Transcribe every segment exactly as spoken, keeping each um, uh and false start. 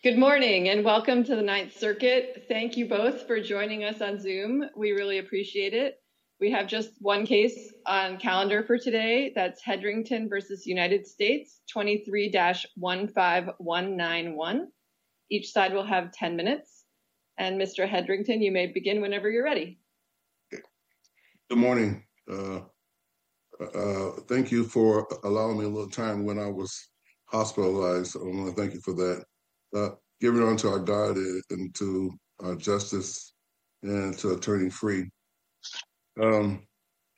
Good morning and welcome to the Ninth Circuit. Thank you both for joining us on Zoom. We really appreciate it. We have just one case on calendar for today. That's Hedrington versus United States, twenty-three dash one five one nine one. Each side will have ten minutes. And Mister Hedrington, you may begin whenever you're ready. Good morning. Uh, uh, thank you for allowing me a little time when I was hospitalized. I want to thank you for that. Uh, give it on to our God and to our justice and to Attorney Free. Um,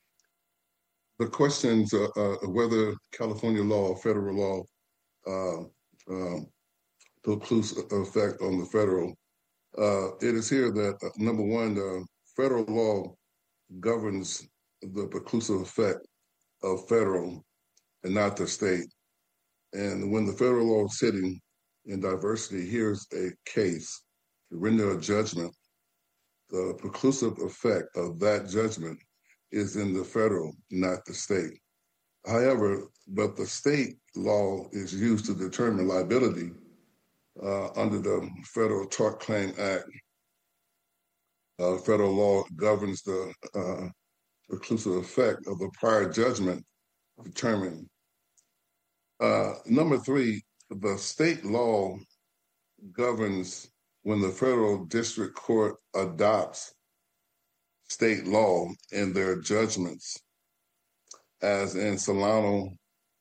the questions uh, uh, whether California law or federal law uh, um, precludes effect on the federal. Uh, it is here that, uh, number one, uh, federal law governs the preclusive effect of federal and not the state. And when the federal law is sitting in diversity hears a case to render a judgment, the preclusive effect of that judgment is in the federal, not the state. However, but the state law is used to determine liability uh, under the Federal Tort Claim Act. Uh, federal law governs the uh, preclusive effect of the prior judgment determined. Uh, number three, the state law governs when the federal district court adopts state law in their judgments, as in Solano,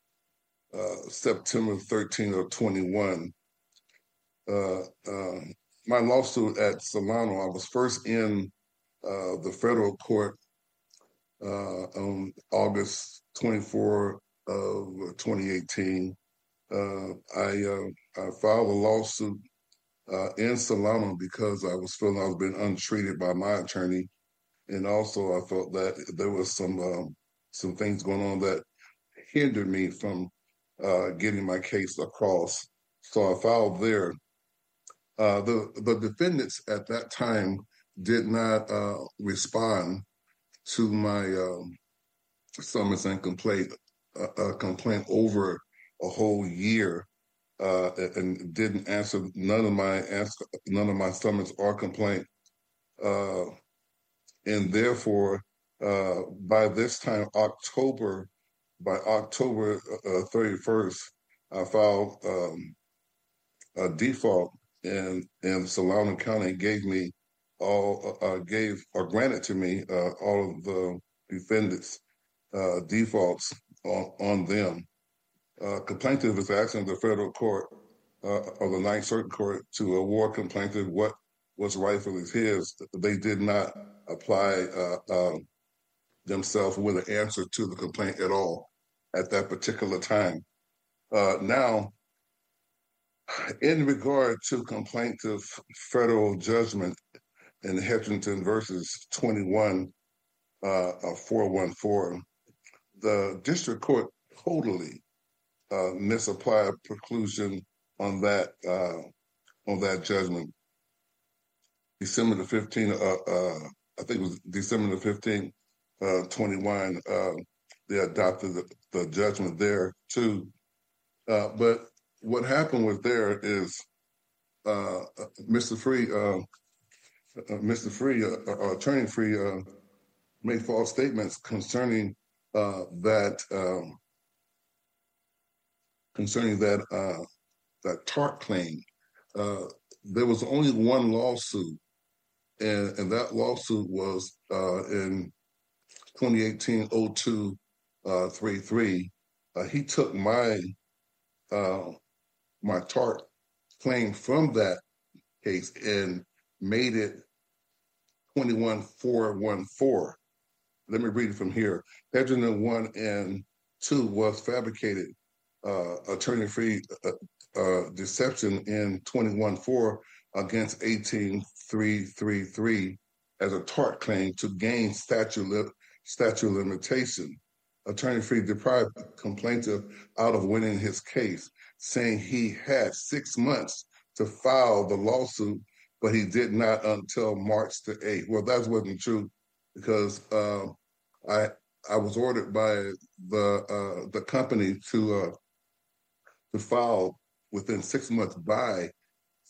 uh, September thirteenth of twenty-one. Uh, uh, my lawsuit at Solano, I was first in uh, the federal court uh, on August twenty-fourth of twenty eighteen. Uh, I, uh, I filed a lawsuit uh, in Solano because I was feeling I was being untreated by my attorney, and also I felt that there was some um, some things going on that hindered me from uh, getting my case across. So I filed there. Uh, the the defendants at that time did not uh, respond to my um, summons and complaint uh, uh, complaint over a whole year, uh, and didn't answer none of my answer, none of my summons or complaint, uh, and therefore, uh, by this time, October, by October uh, thirty-first, I filed um, a default, and and Solano County gave me all uh, gave or granted to me uh, all of the defendants' uh, defaults on, on them. Uh, complainant is asking the federal court uh, or the Ninth Circuit Court to award complainant what was rightfully his. They did not apply uh, uh, themselves with an answer to the complaint at all at that particular time. Uh, now, in regard to complainant federal judgment in Hedrington versus twenty-one four one four, the district court totally uh, misapplied preclusion on that uh, on that judgment. December the fifteenth, uh, uh, I think it was December the fifteenth, uh, twenty-one, uh, they adopted the, the judgment there too. Uh, but what happened with there is uh, Mister Free, uh, uh, Mister Free, uh, uh, Attorney Free, uh, made false statements concerning uh, that um, concerning that uh, that tort claim. Uh, there was only one lawsuit, and, and that lawsuit was uh, in twenty eighteen oh two thirty-three. Uh, he took my uh, my tort claim from that case and made it twenty-one four one four. Let me read it from here. Hedrington one and two was fabricated uh, attorney free uh, uh, deception in twenty-one four against eighteen three thirty-three as a tort claim to gain statute, li- statute limitation. Attorney Free deprived complainant out of winning his case, saying he had six months to file the lawsuit, but he did not until March the eighth. Well, that wasn't true because uh, I I was ordered by the uh, the company to uh, to file within six months by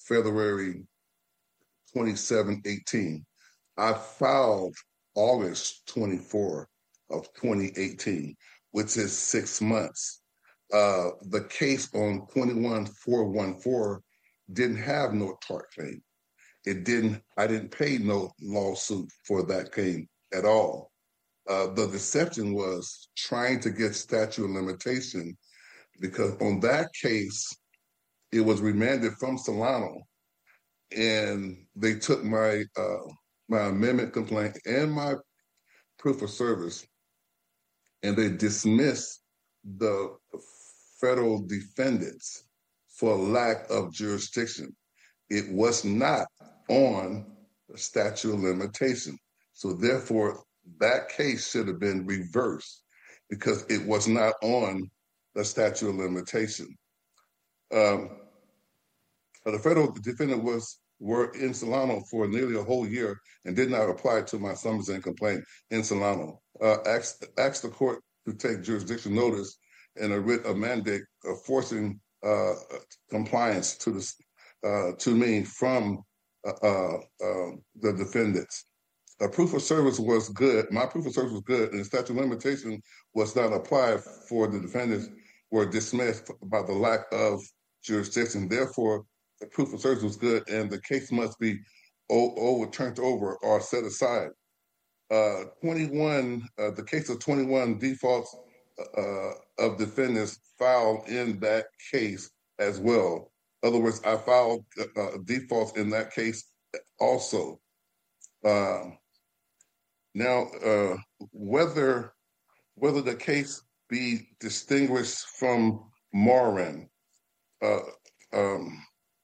February twenty-seven, eighteen. I filed August twenty-fourth of twenty eighteen, which is six months. Uh, the case on twenty-one four fourteen didn't have no tort claim. It didn't, I didn't pay no lawsuit for that claim at all. Uh, the deception was trying to get statute of limitation, because on that case, it was remanded from Solano, and they took my uh, my amendment complaint and my proof of service, and they dismissed the federal defendants for lack of jurisdiction. It was not on the statute of limitation. So therefore, that case should have been reversed because it was not on the statute of limitation. Um, the federal defendant was were in Solano for nearly a whole year and did not apply to my summons and complaint in Solano. Uh, asked, asked the court to take jurisdiction notice and a writ of mandate uh, forcing uh, compliance to the uh, to me from uh, uh, uh, the defendants. A proof of service was good. My proof of service was good, and the statute of limitation was not applied for the defendants were dismissed by the lack of jurisdiction. Therefore, the proof of service was good, and the case must be overturned over or set aside. Uh, twenty-one, uh, the case of twenty-one defaults uh, of defendants filed in that case as well. In other words, I filed uh, defaults in that case also. Uh, now, uh, whether whether the case be distinguished from Morin, uh, um,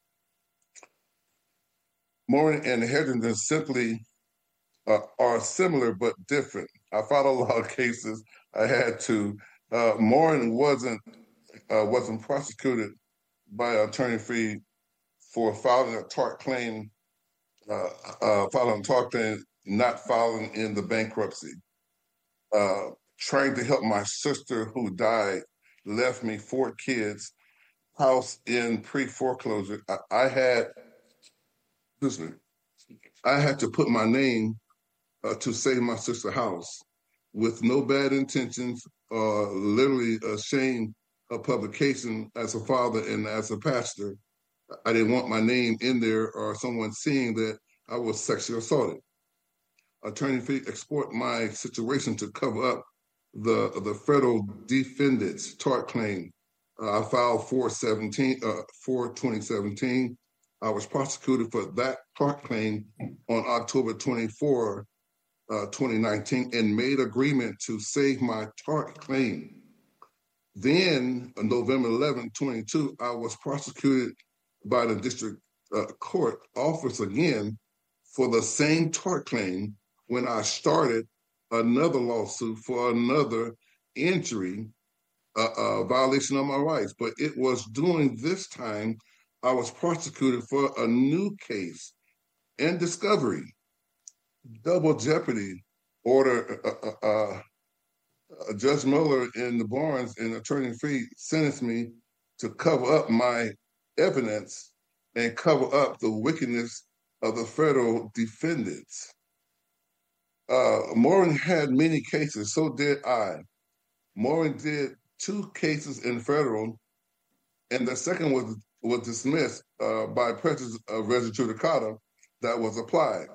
Morin and Hedrington simply uh, are similar but different. I filed a lot of cases. I had to. Uh, Morin wasn't uh, wasn't prosecuted by an attorney fee for filing a tort claim, uh, uh, filing a tort claim, not filing in the bankruptcy. Uh, trying to help my sister who died, left me four kids, house in pre-foreclosure. I, I had, excuse me, I had to put my name uh, to save my sister's house with no bad intentions, uh, literally ashamed of publication as a father and as a pastor. I didn't want my name in there or someone seeing that I was sexually assaulted. Attorney fee exploit my situation to cover up the the federal defendant's tort claim. Uh, I filed four seventeen, uh, four twenty seventeen. I was prosecuted for that tort claim on October twenty-fourth, uh, twenty nineteen, and made agreement to save my tort claim. Then, on November eleventh, twenty-two, I was prosecuted by the district uh, court office again for the same tort claim when I started another lawsuit for another injury, uh, uh, violation of my rights. But it was during this time I was prosecuted for a new case and discovery, double jeopardy order. Uh, uh, uh, uh, Judge Mueller in the Barnes and Attorney Fee sentenced me to cover up my evidence and cover up the wickedness of the federal defendants. Uh, Morin had many cases, so did I. Morin did two cases in federal, and the second was was dismissed uh, by prejudice of res judicata that was applied.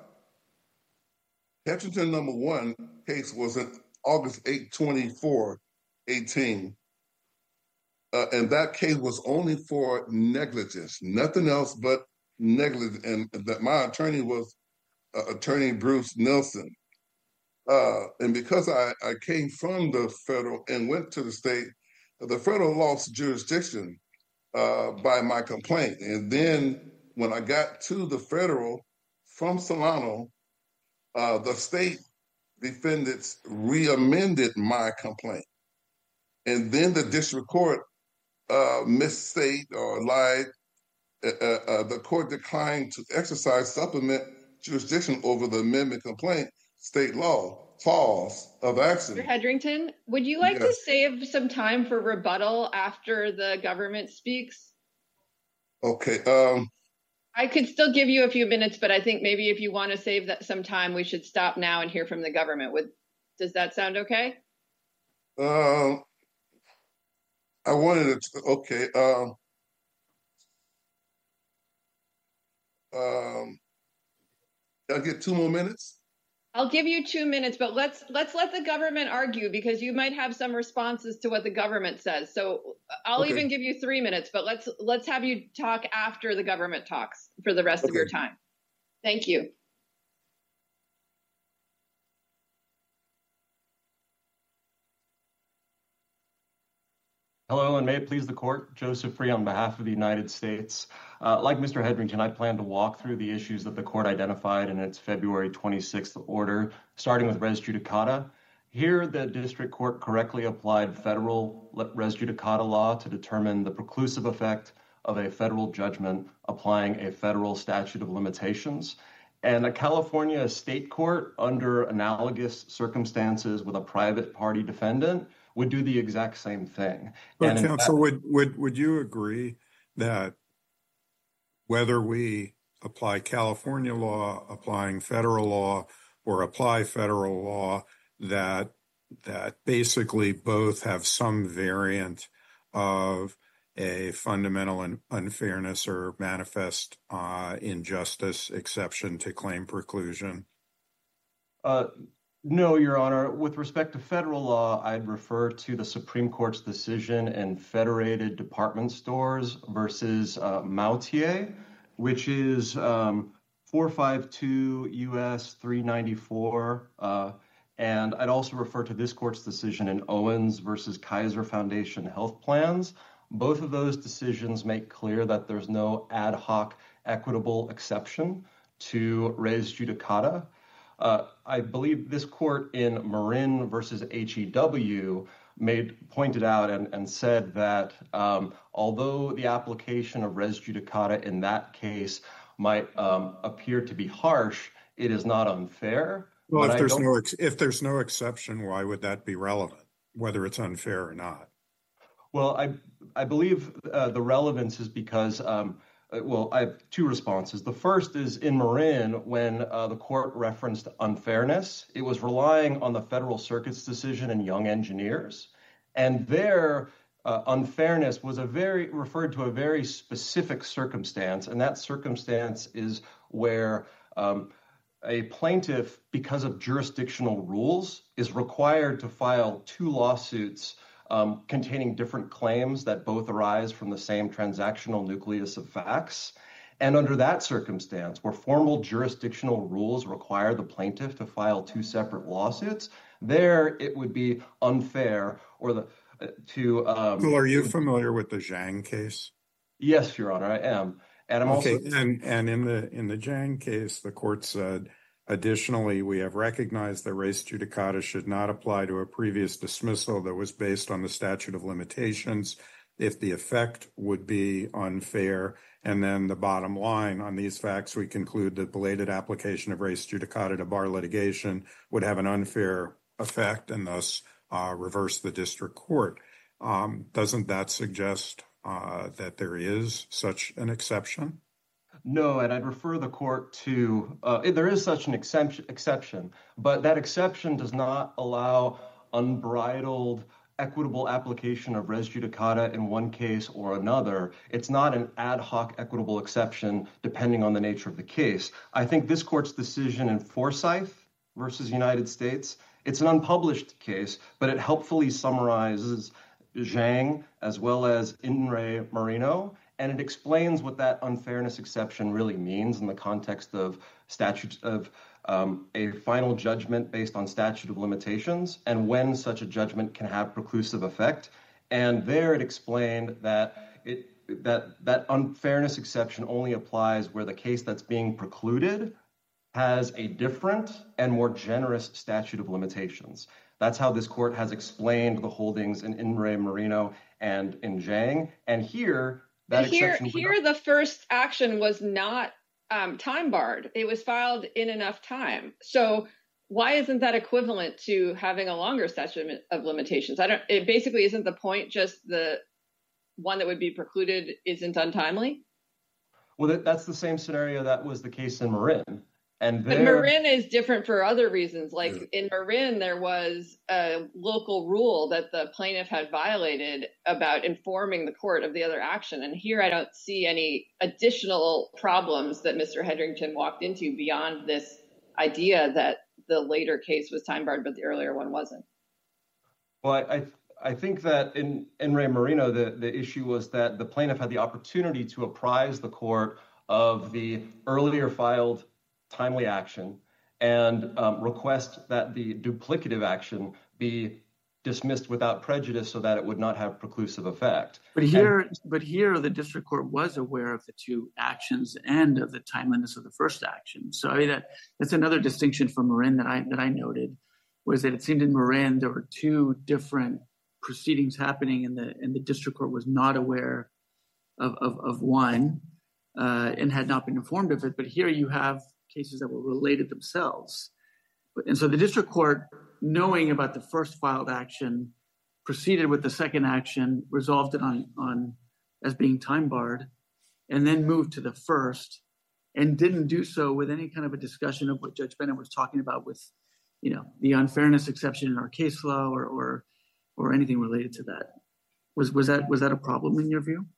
Hedrington number one case was in August eighth, twenty-four eighteen. Uh, and that case was only for negligence, nothing else but negligence. And that my attorney was uh, Attorney Bruce Nelson. Uh, and because I, I came from the federal and went to the state, the federal lost jurisdiction uh, by my complaint. And then when I got to the federal from Solano, uh, the state defendants re-amended my complaint. And then the district court uh, misstate or lied. Uh, uh, the court declined to exercise supplement jurisdiction over the amendment complaint state law cause of action. Mister Hedrington, would you like yes. to save some time for rebuttal after the government speaks? Okay. Um, I could still give you a few minutes, but I think maybe if you want to save that some time, we should stop now and hear from the government. Would, does that sound okay? Um, I wanted to, okay. Um, um, I'll get two more minutes. I'll give you two minutes, but let's let's let the government argue because you might have some responses to what the government says. So I'll Okay. even give you three minutes, but let's let's have you talk after the government talks for the rest Okay. of your time. Thank you. Hello, and may it please the court, Joseph Free on behalf of the United States. Uh, like Mister Hedrington, I plan to walk through the issues that the court identified in its February twenty-sixth order, starting with res judicata. Here, the district court correctly applied federal res judicata law to determine the preclusive effect of a federal judgment applying a federal statute of limitations. And a California state court, under analogous circumstances with a private party defendant, would do the exact same thing. But and counsel, fact, would, would, would you agree that whether we apply California law, applying federal law, or apply federal law, that that basically both have some variant of a fundamental un- unfairness or manifest uh, injustice exception to claim preclusion? Uh, no, Your Honor. With respect to federal law, I'd refer to the Supreme Court's decision in Federated Department Stores versus uh, Moutier, which is um, four fifty-two U S three ninety-four. Uh, and I'd also refer to this court's decision in Owens versus Kaiser Foundation Health Plans. Both of those decisions make clear that there's no ad hoc equitable exception to res judicata. Uh, I believe this court in Marin versus H E W made pointed out and, and said that um, although the application of res judicata in that case might um, appear to be harsh, it is not unfair. Well, But if I there's don't- no ex- if there's no exception, why would that be relevant, whether it's unfair or not? Well, I I believe uh, the relevance is because, um, uh, well, I have two responses. The first is in Marin, when uh, the court referenced unfairness, it was relying on the Federal Circuit's decision in Young Engineers. And there, uh, unfairness was a very referred to a very specific circumstance. And that circumstance is where um, a plaintiff, because of jurisdictional rules, is required to file two lawsuits Um, containing different claims that both arise from the same transactional nucleus of facts. And under that circumstance, where formal jurisdictional rules require the plaintiff to file two separate lawsuits, there it would be unfair or the uh, to. Um, Well, are you familiar with the Zhang case? Yes, Your Honor, I am, and I'm Okay, also. and and in the in the Zhang case, the court said, additionally, we have recognized that res judicata should not apply to a previous dismissal that was based on the statute of limitations if the effect would be unfair. And then the bottom line on these facts, we conclude that belated application of res judicata to bar litigation would have an unfair effect and thus uh, reverse the district court. Um, doesn't that suggest uh, that there is such an exception? No, and I'd refer the court to, uh, there is such an exception, exception, but that exception does not allow unbridled equitable application of res judicata in one case or another. It's not an ad hoc equitable exception depending on the nature of the case. I think this court's decision in Forsyth versus United States, it's an unpublished case, but it helpfully summarizes Zhang as well as In re Marino. And it explains what that unfairness exception really means in the context of statute of um, a final judgment based on statute of limitations and when such a judgment can have preclusive effect. And there it explained that it that that unfairness exception only applies where the case that's being precluded has a different and more generous statute of limitations. That's how this court has explained the holdings in In re Marino and in Zhang. And here, That here, here the first action was not um, time barred. It was filed in enough time. So why isn't that equivalent to having a longer statute of limitations? I don't. It basically isn't the point just the one that would be precluded isn't untimely. Well, that, that's the same scenario that was the case in Marin. And there... But Marin is different for other reasons. Like yeah. in Marin, there was a local rule that the plaintiff had violated about informing the court of the other action. And here I don't see any additional problems that Mister Hedrington walked into beyond this idea that the later case was time barred, but the earlier one wasn't. Well, I, I I think that in, in Ray Marino, the, the issue was that the plaintiff had the opportunity to apprise the court of the earlier filed timely action and um, request that the duplicative action be dismissed without prejudice so that it would not have preclusive effect. But here, and, but here the district court was aware of the two actions and of the timeliness of the first action. So I mean, that that's another distinction from Marin that I that I noted, was that it seemed in Marin there were two different proceedings happening, and the and the district court was not aware of of, of one uh, and had not been informed of it. But here you have cases that were related themselves, and so the district court, knowing about the first filed action, proceeded with the second action, resolved it on on as being time barred, and then moved to the first, and didn't do so with any kind of a discussion of what Judge Bennett was talking about with, you know, the unfairness exception in our case law or or or anything related to that. Was was that was that a problem in your view?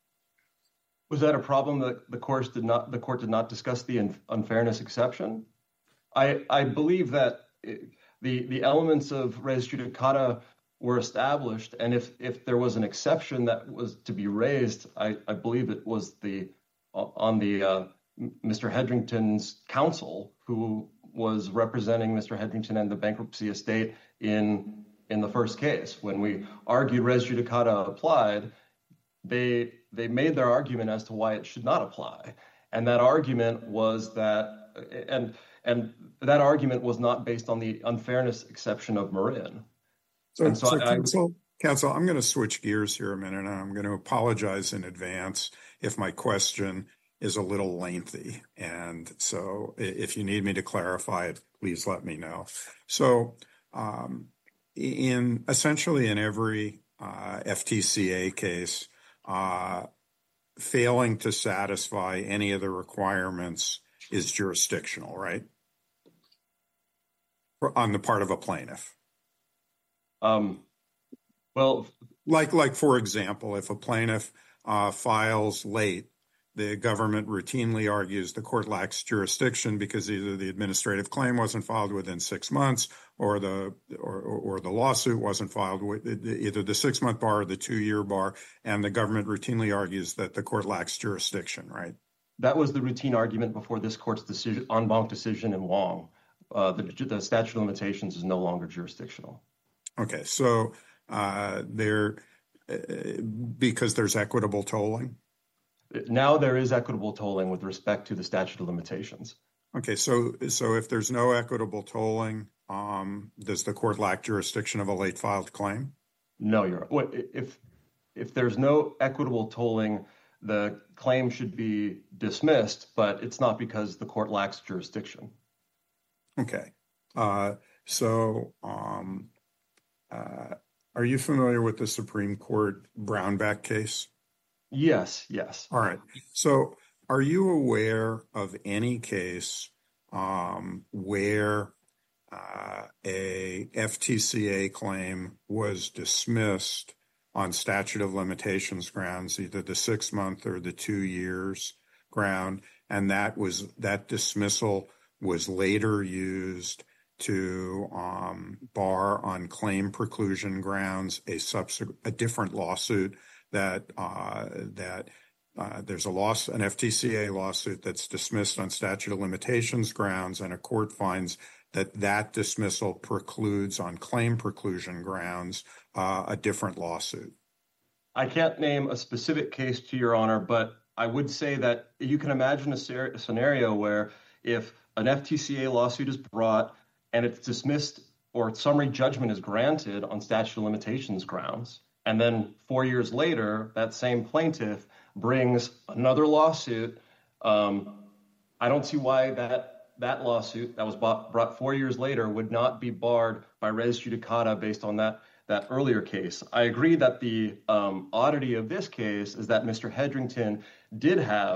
Was that a problem that the court did not the court did not discuss the unfairness exception? I I believe that it, the the elements of res judicata were established, and if if there was an exception that was to be raised, I, I believe it was the on the uh, Mister Hedrington's counsel who was representing Mister Hedrington and the bankruptcy estate in in the first case. When we argued res judicata applied, they they made their argument as to why it should not apply, and that argument was that and and that argument was not based on the unfairness exception of Marin. So, so, so I, counsel, counsel, I'm going to switch gears here a minute, and I'm going to apologize in advance if my question is a little lengthy. And so if you need me to clarify it, please let me know. So um, in essentially in every uh, F T C A case, uh, failing to satisfy any of the requirements is jurisdictional, right? On the part of a plaintiff. Um, well, like, like for example, if a plaintiff uh, files late, the government routinely argues the court lacks jurisdiction because either the administrative claim wasn't filed within six months, or the or, or the lawsuit wasn't filed with either the six month bar or the two year bar, and the government routinely argues that the court lacks jurisdiction. Right. That was the routine argument before this court's decision, en banc decision in Wong. Uh, the, the statute of limitations is no longer jurisdictional. Okay, so uh, there, uh, because there's equitable tolling? Now there is equitable tolling with respect to the statute of limitations. Okay, so so if there's no equitable tolling, um, does the court lack jurisdiction of a late filed claim? No, you're if if there's no equitable tolling, the claim should be dismissed, but it's not because the court lacks jurisdiction. Okay, uh, so um, uh, are you familiar with the Supreme Court Brownback case? Yes, yes. All right. So are you aware of any case um, where uh, a F T C A claim was dismissed on statute of limitations grounds, either the six month or the two years ground, and that was that dismissal was later used to um, bar on claim preclusion grounds a subsequent a different lawsuit that uh, that uh, there's a loss an F T C A lawsuit that's dismissed on statute of limitations grounds, and a court finds that that dismissal precludes on claim preclusion grounds uh, a different lawsuit? I can't name a specific case, to your honor, but I would say that you can imagine a, ser- a scenario where if an F T C A lawsuit is brought and it's dismissed or summary judgment is granted on statute of limitations grounds, and then four years later, that same plaintiff brings another lawsuit, um, I don't see why that that lawsuit that was bought, brought four years later would not be barred by res judicata based on that that earlier case. I agree that the um, oddity of this case is that Mister Hedrington did have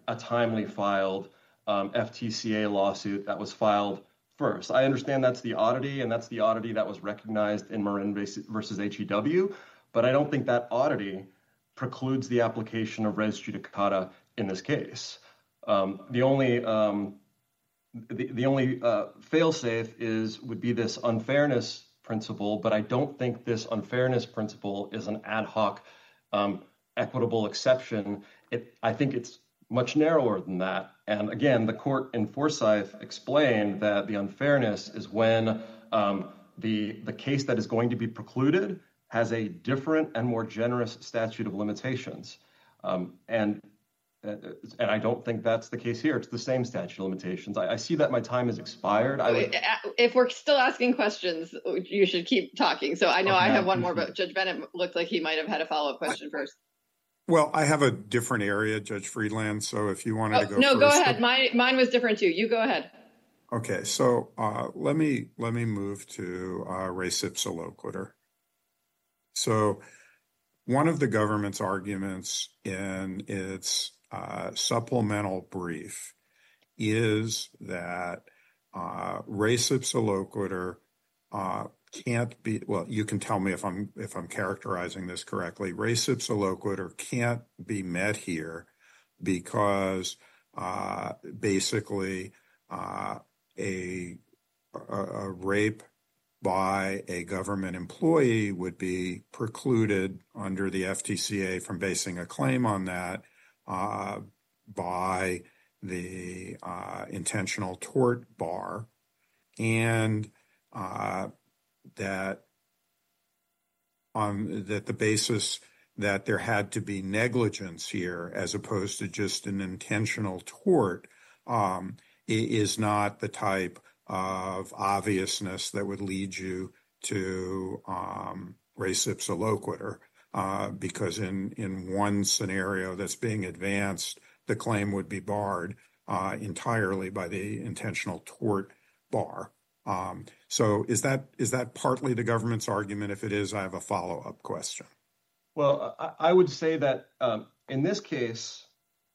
a timely filed um, F T C A lawsuit that was filed first. I understand that's the oddity, and that's the oddity that was recognized in Marin versus H E W, but I don't think that oddity precludes the application of res judicata in this case. Um, the only um, the, the only uh, fail-safe is would be this unfairness principle, but I don't think this unfairness principle is an ad hoc um, equitable exception. It, I think it's much narrower than that. And again, the court in Forsyth explained that the unfairness is when um, the the case that is going to be precluded has a different and more generous statute of limitations. Um, and and I don't think that's the case here. It's the same statute of limitations. I, I see that my time has expired. I would... If we're still asking questions, you should keep talking. So I know okay, I have one more, but Judge Bennett looked like he might have had a follow-up question I, first. Well, I have a different area, Judge Friedland. So if you wanted oh, to go no, first. go ahead. My, mine was different too. You go ahead. Okay, so uh, let me let me move to uh, res ipsa loquitur. So one of the government's arguments in its uh, supplemental brief is that uh, res ipsa loquitur uh, can't be, well, you can tell me if I'm if I'm characterizing this correctly. Res ipsa loquitur can't be met here because uh, basically uh, a, a, a rape by a government employee would be precluded under the F T C A from basing a claim on that uh, by the uh, intentional tort bar, and uh, that on that the basis that there had to be negligence here as opposed to just an intentional tort um, is not the type of obviousness that would lead you to um, res ipsa loquitur, uh, because in, in one scenario that's being advanced, the claim would be barred uh, entirely by the intentional tort bar. Um, so is that is that partly the government's argument? If it is, I have a follow-up question. Well, I, I would say that um, in this case,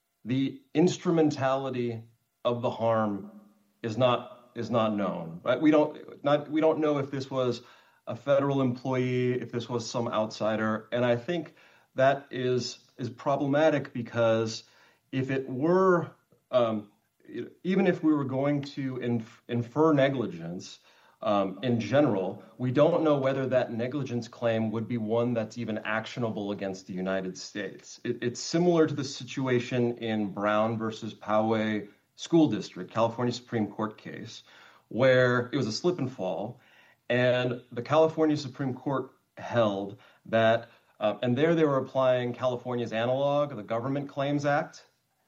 the instrumentality of the harm is not is not known, right? We don't not we don't know if this was a federal employee, if this was some outsider, and I think that is is problematic because if it were, um, even if we were going to inf- infer negligence um, in general, we don't know whether that negligence claim would be one that's even actionable against the United States. It, it's similar to the situation in Brown versus Poway School District, California Supreme Court case, where it was a slip and fall, and the California Supreme Court held that, uh, and there they were applying California's analog, the Government Claims Act,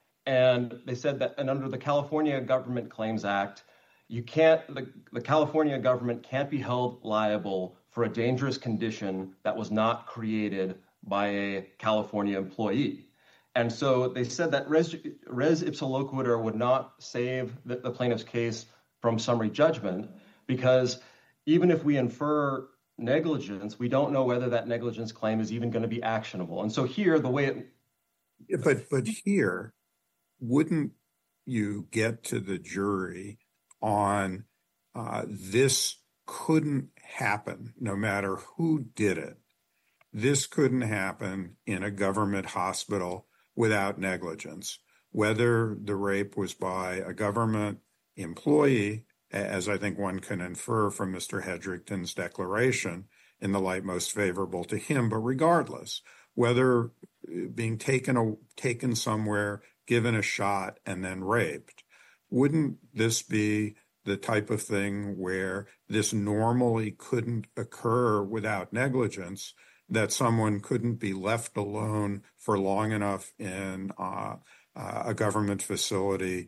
and they said that, and under the California Government Claims Act, you can't, the, the California government can't be held liable for a dangerous condition that was not created by a California employee. And so they said that res, res ipsa loquitur would not save the, the plaintiff's case from summary judgment, because even if we infer negligence, we don't know whether that negligence claim is even going to be actionable. And so here, the way it... Yeah, but, but here, wouldn't you get to the jury on uh, this couldn't happen no matter who did it? This couldn't happen in a government hospital without negligence, whether the rape was by a government employee, as I think one can infer from Mister Hedrington's declaration, in the light most favorable to him, but regardless, whether being taken a, taken somewhere, given a shot, and then raped, wouldn't this be the type of thing where this normally couldn't occur without negligence, that someone couldn't be left alone for long enough in uh, uh, a government facility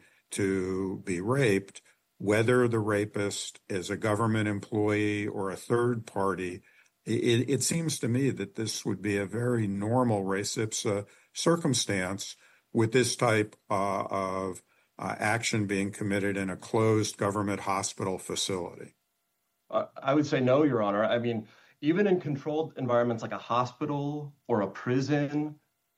to be raped, whether the rapist is a government employee or a third party? It, it seems to me that this would be a very normal res ipsa circumstance with this type uh, of uh, action being committed in a closed government hospital facility. Uh, I would say no, Your Honor. I mean, even in controlled environments like a hospital or a prison,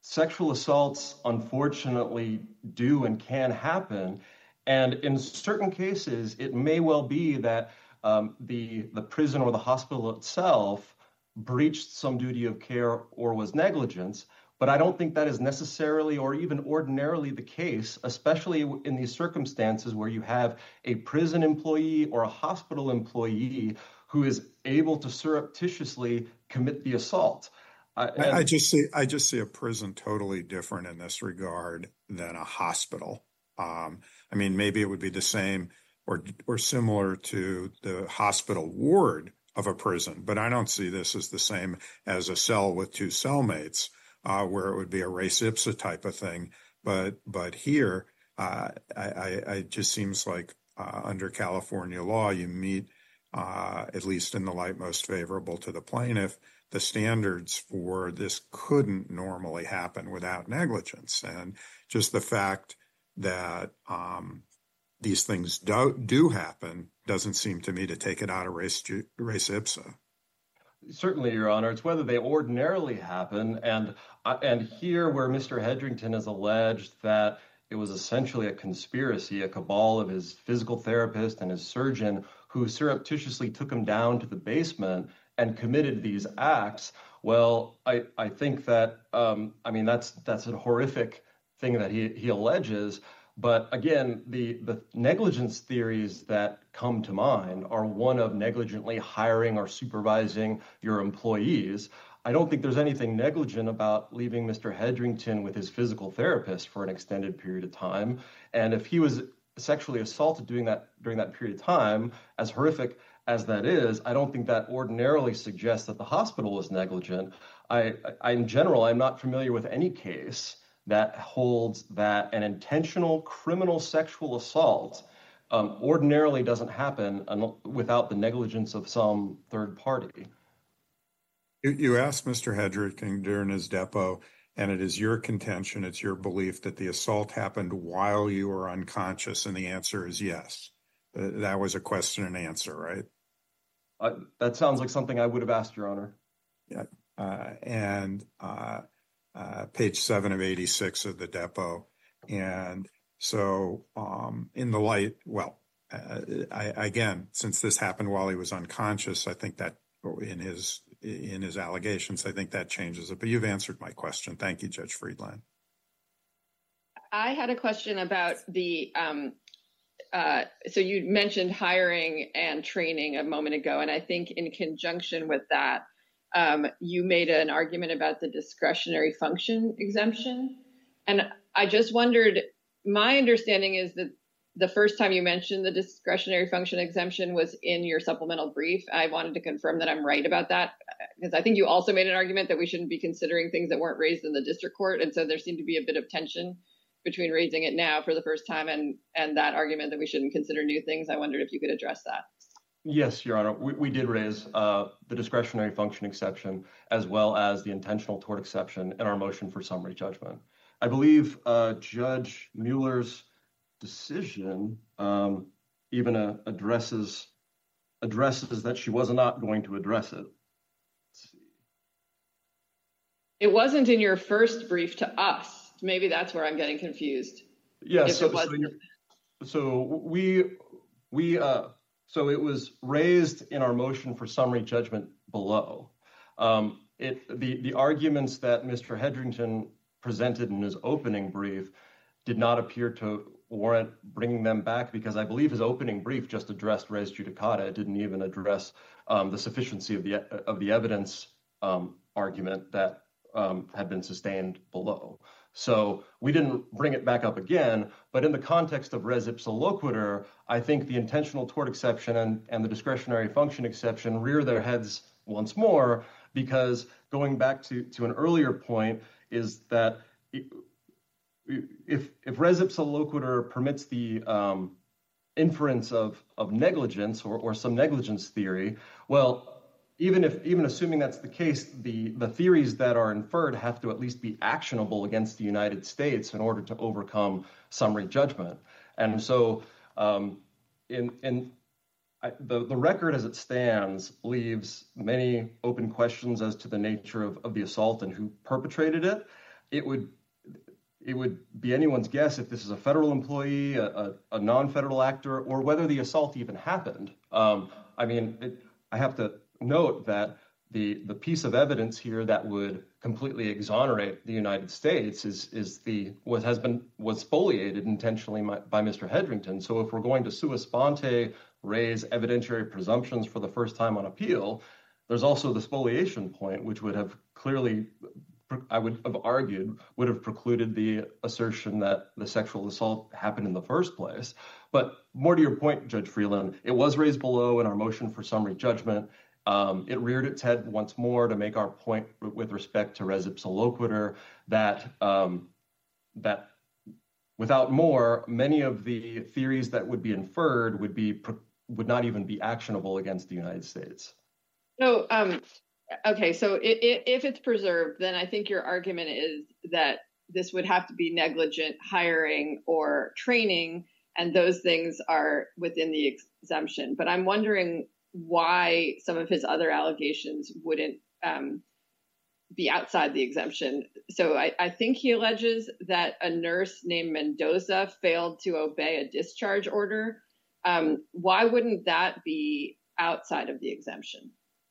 sexual assaults, unfortunately, do and can happen. And in certain cases, it may well be that um, the, the prison or the hospital itself breached some duty of care or was negligence. But I don't think that is necessarily or even ordinarily the case, especially in these circumstances where you have a prison employee or a hospital employee who is able to surreptitiously commit the assault. Uh, I, I just see I just see a prison totally different in this regard than a hospital. Um, I mean, maybe it would be the same or or similar to the hospital ward of a prison, but I don't see this as the same as a cell with two cellmates, uh, where it would be a res ipsa type of thing. But but here, uh, I, I, it just seems like uh, under California law, you meet, uh, at least in the light most favorable to the plaintiff, the standards for this couldn't normally happen without negligence. And just the fact that um, these things do, do happen doesn't seem to me to take it out of res, res ipsa. Certainly, Your Honor. It's whether they ordinarily happen. And, uh, and here where Mister Hedrington has alleged that it was essentially a conspiracy, a cabal of his physical therapist and his surgeon who surreptitiously took him down to the basement and committed these acts. Well, I, I think that, um, I mean, that's that's a horrific thing that he, he alleges. But again, the, the negligence theories that come to mind are one of negligently hiring or supervising your employees. I don't think there's anything negligent about leaving Mister Hedrington with his physical therapist for an extended period of time. And if he was sexually assaulted doing that during that period of time, as horrific as that is, I don't think that ordinarily suggests that the hospital was negligent. I, I in general, I'm not familiar with any case that holds that an intentional criminal sexual assault um, ordinarily doesn't happen un- without the negligence of some third party. You, you asked Mister Hedrington during his depo, and it is your contention, it's your belief that the assault happened while you were unconscious, and the answer is yes. Uh, that was a question and answer, right? Uh, that sounds like something I would have asked, Your Honor. Yeah, uh, and uh, uh, page seven of eighty-six of the depo. And so um, in the light, well, uh, I, again, since this happened while he was unconscious, I think that in his in his allegations, I think that changes it. But you've answered my question. Thank you, Judge Friedland. I had a question about the um, Uh, so you mentioned hiring and training a moment ago, and I think in conjunction with that, um, you made an argument about the discretionary function exemption. And I just wondered, my understanding is that the first time you mentioned the discretionary function exemption was in your supplemental brief. I wanted to confirm that I'm right about that, because I think you also made an argument that we shouldn't be considering things that weren't raised in the district court. And so there seemed to be a bit of tension between raising it now for the first time and and that argument that we shouldn't consider new things. I wondered if you could address that. Yes, Your Honor. We, we did raise uh, the discretionary function exception as well as the intentional tort exception in our motion for summary judgment. I believe uh, Judge Mueller's decision um, even uh, addresses addresses that she was not going to address it. Let's see. It wasn't in your first brief to us. Maybe that's where I'm getting confused. Yeah, so, so, so we we uh, so it was raised in our motion for summary judgment below. Um, it the the arguments that Mister Hedrington presented in his opening brief did not appear to warrant bringing them back, because I believe his opening brief just addressed res judicata. It didn't even address um, the sufficiency of the of the evidence um, argument that um, had been sustained below. So we didn't bring it back up again, but in the context of res ipsa loquitur, I think the intentional tort exception and, and the discretionary function exception rear their heads once more, because going back to, to an earlier point is that if if res ipsa loquitur permits the um, inference of, of negligence or, or some negligence theory, well, Even if, even assuming that's the case, the, the theories that are inferred have to at least be actionable against the United States in order to overcome summary judgment. And so, um, in in I, the the record as it stands leaves many open questions as to the nature of, of the assault and who perpetrated it. it would it would be anyone's guess if this is a federal employee, a, a, a non-federal actor, or whether the assault even happened. Um, I mean, it, I have to note that the the piece of evidence here that would completely exonerate the United States is is the what has been was spoliated intentionally by, by Mister Hedrington. So if we're going to sua sponte raise evidentiary presumptions for the first time on appeal, there's also the spoliation point, which would have clearly, I would have argued, would have precluded the assertion that the sexual assault happened in the first place. But more to your point, Judge Freeland, it was raised below in our motion for summary judgment. Um, it reared its head once more to make our point with respect to res ipsa loquitur that um, that without more, many of the theories that would be inferred would be would not even be actionable against the United States. So, um, okay, so if, if it's preserved, then I think your argument is that this would have to be negligent hiring or training, and those things are within the exemption. But I'm wondering why some of his other allegations wouldn't um, be outside the exemption. So I, I think he alleges that a nurse named Mendoza failed to obey a discharge order. Um, why wouldn't that be outside of the exemption?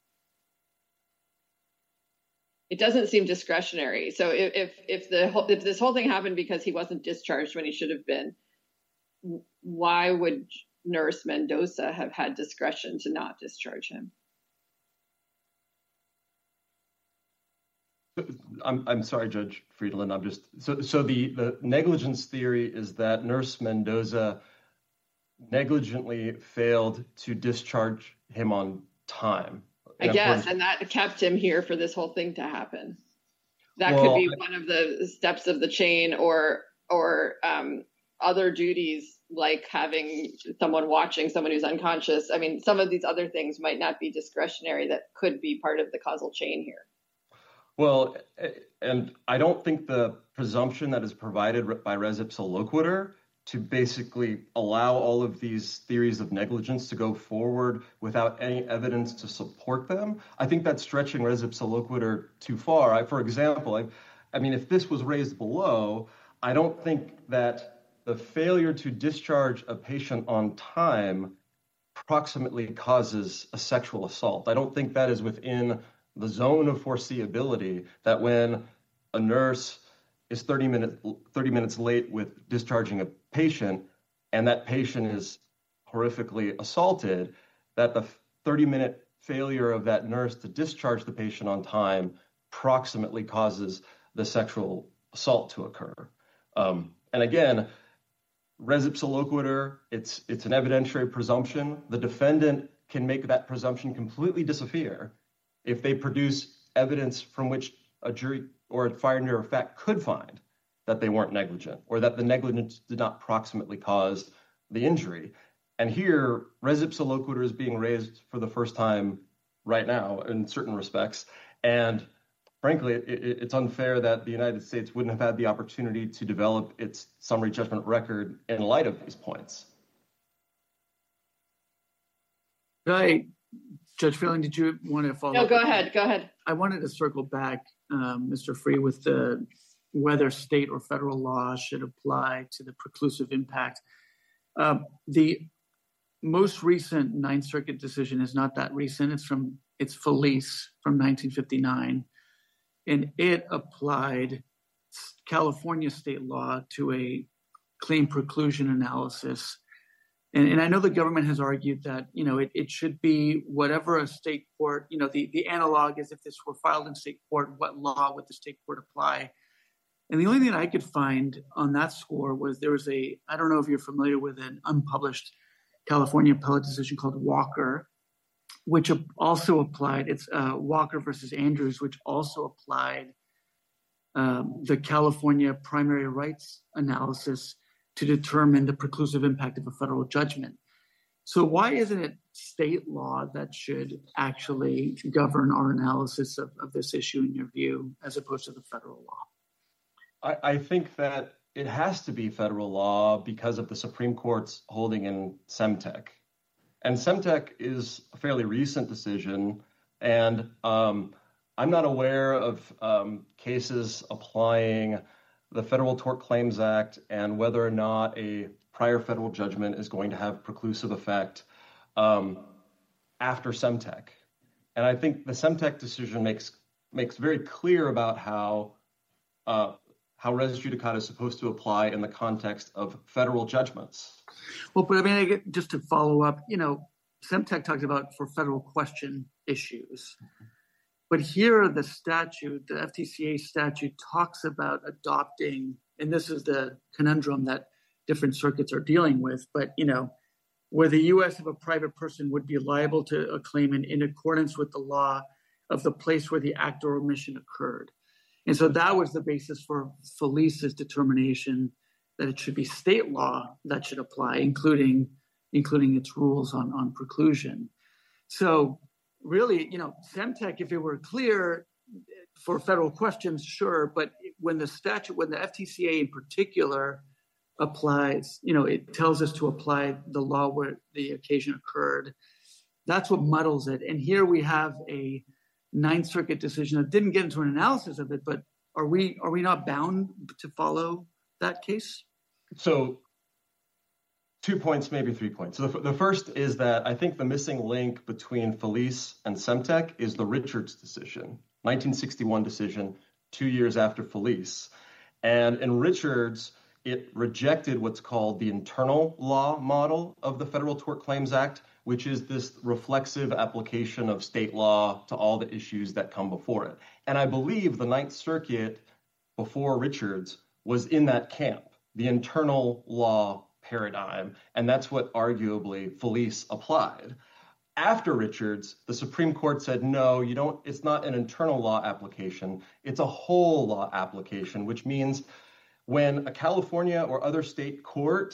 It doesn't seem discretionary. So if if, if the if this whole thing happened because he wasn't discharged when he should have been, why would Nurse Mendoza have had discretion to not discharge him? I'm I'm sorry, Judge Friedland. I'm just so so the the negligence theory is that Nurse Mendoza negligently failed to discharge him on time. I guess, and that kept him here for this whole thing to happen. That well, could be one of the steps of the chain, or or um, other duties like having someone watching someone who's unconscious. I mean, some of these other things might not be discretionary that could be part of the causal chain here. Well, and I don't think the presumption that is provided by res ipsa loquitur to basically allow all of these theories of negligence to go forward without any evidence to support them, I think that's stretching res ipsa loquitur too far. I, for example, I, I mean, if this was raised below, I don't think that the failure to discharge a patient on time proximately causes a sexual assault. I don't think that is within the zone of foreseeability that when a nurse is thirty minutes late with discharging a patient and that patient is horrifically assaulted, that the thirty minute failure of that nurse to discharge the patient on time proximately causes the sexual assault to occur. Um, and again, res ipsa loquitur, it's, it's an evidentiary presumption. The defendant can make that presumption completely disappear if they produce evidence from which a jury or a finder of fact could find that they weren't negligent or that the negligence did not proximately cause the injury. And here, res ipsa loquitur is being raised for the first time right now in certain respects. And frankly, it, it's unfair that the United States wouldn't have had the opportunity to develop its summary judgment record in light of these points. Right. Judge Freeland, did you want to follow No, up? go ahead. Go ahead. I wanted to circle back, um, Mister Free, with the whether state or federal law should apply to the preclusive impact. Um, the most recent Ninth Circuit decision is not that recent. It's from it's Felice from nineteen fifty-nine, and it applied California state law to a claim preclusion analysis. And, and I know the government has argued that, you know, it, it should be whatever a state court, you know, the, the analog is if this were filed in state court, what law would the state court apply? And the only thing I could find on that score was there was a, I don't know if you're familiar with an unpublished California appellate decision called Walker, which also applied, it's uh, Walker versus Andrews, which also applied um, the California primary rights analysis to determine the preclusive impact of a federal judgment. So why isn't it state law that should actually govern our analysis of, of this issue in your view, as opposed to the federal law? I, I think that it has to be federal law because of the Supreme Court's holding in Semtec. And Semtec is a fairly recent decision. And um, I'm not aware of um, cases applying the Federal Tort Claims Act and whether or not a prior federal judgment is going to have preclusive effect um, after Semtec. And I think the Semtec decision makes makes very clear about how uh, how res judicata is supposed to apply in the context of federal judgments. Well, but I mean, I get, just to follow up, you know, Semtec talked about for federal question issues. But here, the statute, the F T C A statute, talks about adopting, and this is the conundrum that different circuits are dealing with, but, you know, where the U S, if a private person would be liable to a claimant in accordance with the law of the place where the act or omission occurred. And so that was the basis for Felice's determination that it should be state law that should apply, including including its rules on, on preclusion. So really, you know, Semtec, if it were clear for federal questions, sure, but when the statute, when the F T C A in particular applies, you know, it tells us to apply the law where the occasion occurred. That's what muddles it. And here we have a Ninth Circuit decision that didn't get into an analysis of it, but are we are we not bound to follow that case? So two points, maybe three points. So the, the first is that I think the missing link between Felice and Semtec is the Richards decision, nineteen sixty-one decision, two years after Felice. And in Richards, it rejected what's called the internal law model of the Federal Tort Claims Act, which is this reflexive application of state law to all the issues that come before it. And I believe the Ninth Circuit before Richards was in that camp, the internal law paradigm, and that's what arguably Felice applied. After Richards, the Supreme Court said, no, you don't, it's not an internal law application, it's a whole law application, which means when a California or other state court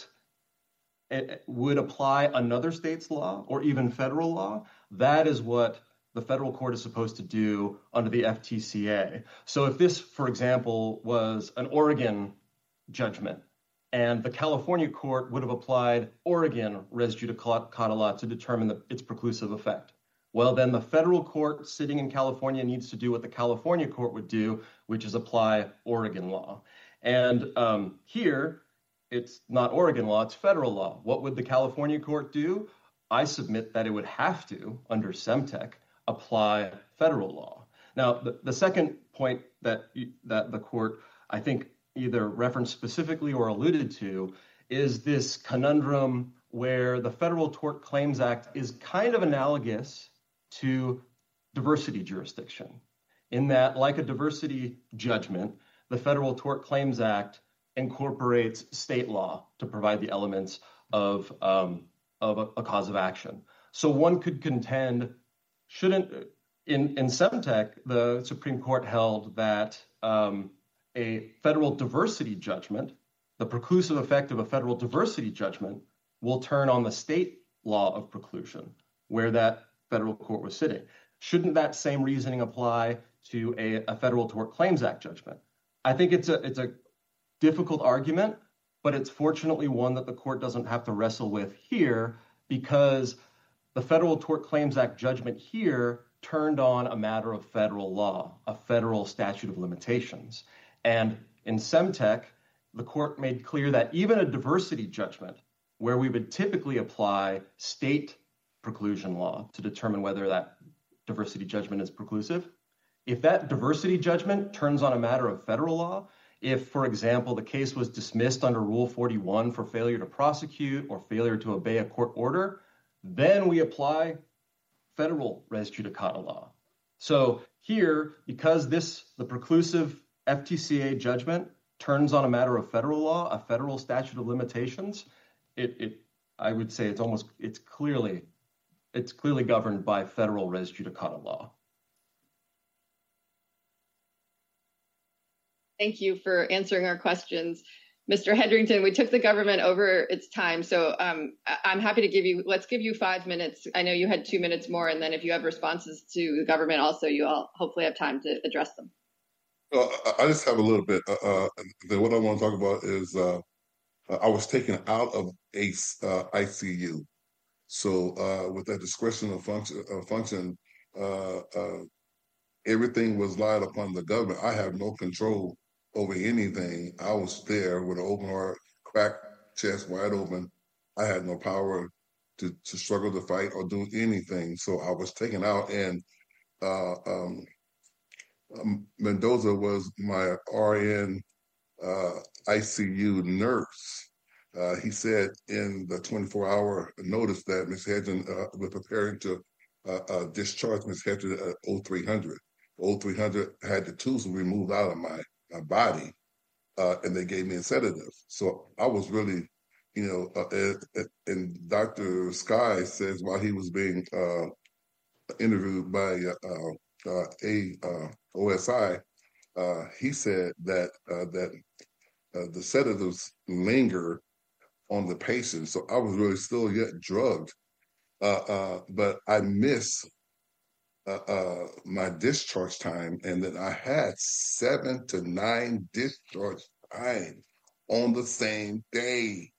it would apply another state's law or even federal law, that is what the federal court is supposed to do under the F T C A. So if this, for example, was an Oregon judgment and the California court would have applied Oregon res judicata law to determine the, its preclusive effect, well, then the federal court sitting in California needs to do what the California court would do, which is apply Oregon law. And um, here, it's not Oregon law, it's federal law. What would the California court do? I submit that it would have to, under Semtec, apply federal law. Now, the, the second point that, that the court, I think, either referenced specifically or alluded to is this conundrum where the Federal Tort Claims Act is kind of analogous to diversity jurisdiction, in that, like a diversity judgment, the Federal Tort Claims Act incorporates state law to provide the elements of, um, of a, a cause of action. So one could contend, shouldn't, in, in Semtec, the Supreme Court held that um, a federal diversity judgment, the preclusive effect of a federal diversity judgment will turn on the state law of preclusion, where that federal court was sitting. Shouldn't that same reasoning apply to a, a Federal Tort Claims Act judgment? I think it's a it's a difficult argument, but it's fortunately one that the court doesn't have to wrestle with here, because the Federal Tort Claims Act judgment here turned on a matter of federal law, a federal statute of limitations. And in Semtec, the court made clear that even a diversity judgment, where we would typically apply state preclusion law to determine whether that diversity judgment is preclusive, if that diversity judgment turns on a matter of federal law, if, for example, the case was dismissed under Rule forty-one for failure to prosecute or failure to obey a court order, then we apply federal res judicata law. So here, because this, the preclusive F T C A judgment turns on a matter of federal law, a federal statute of limitations, it, it I would say it's almost, it's clearly, it's clearly governed by federal res judicata law. Thank you for answering our questions. Mister Hedrington, we took the government over its time, so um, I'm happy to give you, let's give you five minutes. I know you had two minutes more, and then if you have responses to the government also, you all hopefully have time to address them. Well, I just have a little bit. Uh, uh, what I want to talk about is uh, I was taken out of A C E, uh, I C U. So uh, with that discretionary function, uh, function uh, uh, everything was lied upon the government. I have no control over anything. I was there with an open heart, cracked chest, wide open. I had no power to, to struggle to fight or do anything. So I was taken out, and uh, um, um, Mendoza was my R N uh, I C U nurse. Uh, he said in the twenty-four hour notice that Miz Hedgen uh, was preparing to uh, uh, discharge Miz Hedgen at oh three hundred. oh three hundred had the tools removed out of my, my body, uh, and they gave me a sedative. So I was really, you know, uh, and Doctor Sky says while he was being uh, interviewed by uh, uh, a uh, O S I, uh, he said that uh, that uh, the sedatives linger on the patient. So I was really still yet drugged, uh, uh, but I missed uh, uh, my discharge time, and then I had seven to nine discharge times on the same day.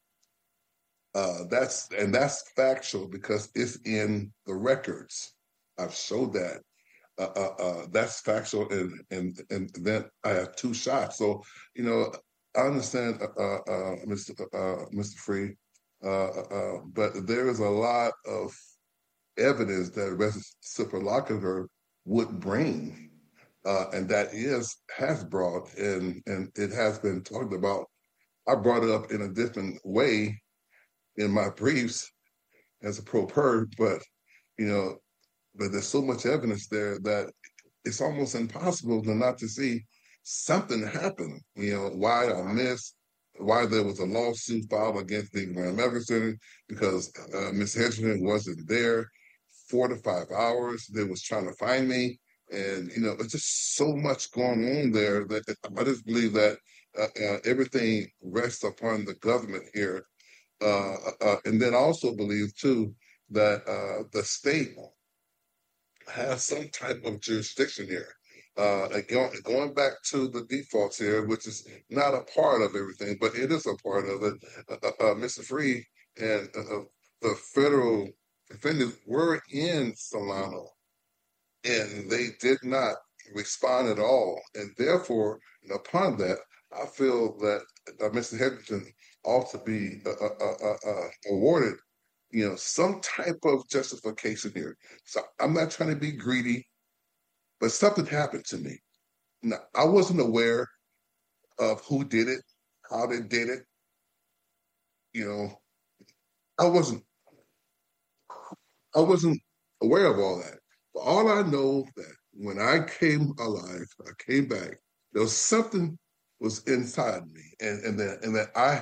Uh, that's and that's factual because it's in the records. I've showed that. Uh, uh, uh, that's factual, and and and then I have two shots. So you know, I understand, uh, uh, Mister Uh, Mister Free, uh, uh, but there is a lot of evidence that reciprocity would bring, uh, and that is has brought, and and it has been talked about. I brought it up in a different way in my briefs as a pro per, but you know, but there's so much evidence there that it's almost impossible to not to see something happen. You know, why I missed, why there was a lawsuit filed against the Abraham Medical Center because uh, Miz Hedgen wasn't there four to five hours. They was trying to find me. And, you know, it's just so much going on there that I just believe that uh, uh, everything rests upon the government here. Uh, uh, and then I also believe, too, that uh, the state has some type of jurisdiction here. Uh, going, going back to the defaults here, which is not a part of everything, but it is a part of it. Uh, uh, Mister Free and uh, the federal defendants were in Solano, and they did not respond at all. And therefore, upon that, I feel that uh, Mister Hedgen ought to be uh, uh, uh, uh, awarded, you know, some type of justification here. So I'm not trying to be greedy, but something happened to me. Now, I wasn't aware of who did it, how they did it. You know, I wasn't, I wasn't aware of all that. But all I know that when I came alive, I came back, there was something was inside me, and and that and that I.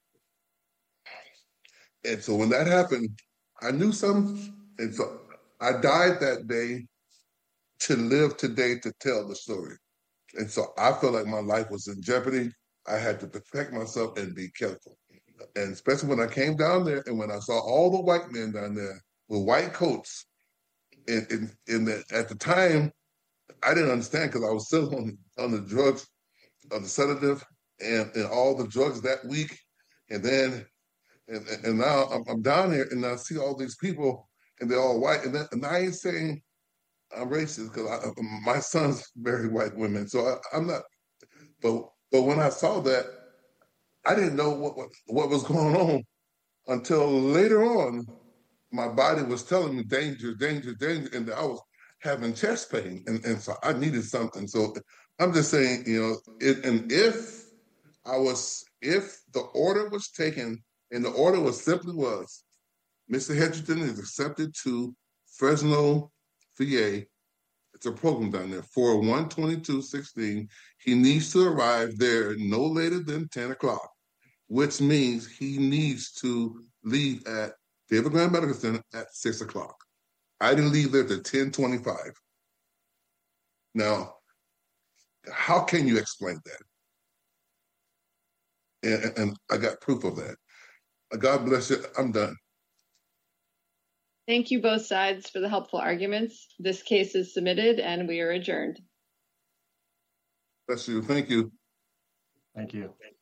And so when that happened, I knew something, and so I died that day to live today to tell the story. And so I felt like my life was in jeopardy. I had to protect myself and be careful. And especially when I came down there and when I saw all the white men down there with white coats, and, and, and the, at the time, I didn't understand because I was still on, on the drugs, on the sedative, and, and all the drugs that week. And then, and, and now I'm, I'm down here and I see all these people and they're all white. And, then, and I ain't saying I'm racist because my sons marry white women, so I, I'm not. But but when I saw that, I didn't know what, what what was going on until later on. My body was telling me danger, danger, danger, and I was having chest pain, and, and so I needed something. So I'm just saying, you know, it, and if I was, if the order was taken, and the order was simply was, Mister Hedgen is accepted to Fresno V A, it's a program down there, for one twenty-two sixteen, he needs to arrive there no later than ten o'clock, which means he needs to leave at David Graham Medical Center at six o'clock. I didn't leave there till ten twenty-five. Now, how can you explain that? And, and I got proof of that. God bless you. I'm done. Thank you both sides for the helpful arguments. This case is submitted and we are adjourned. Bless you. Thank you. Thank you.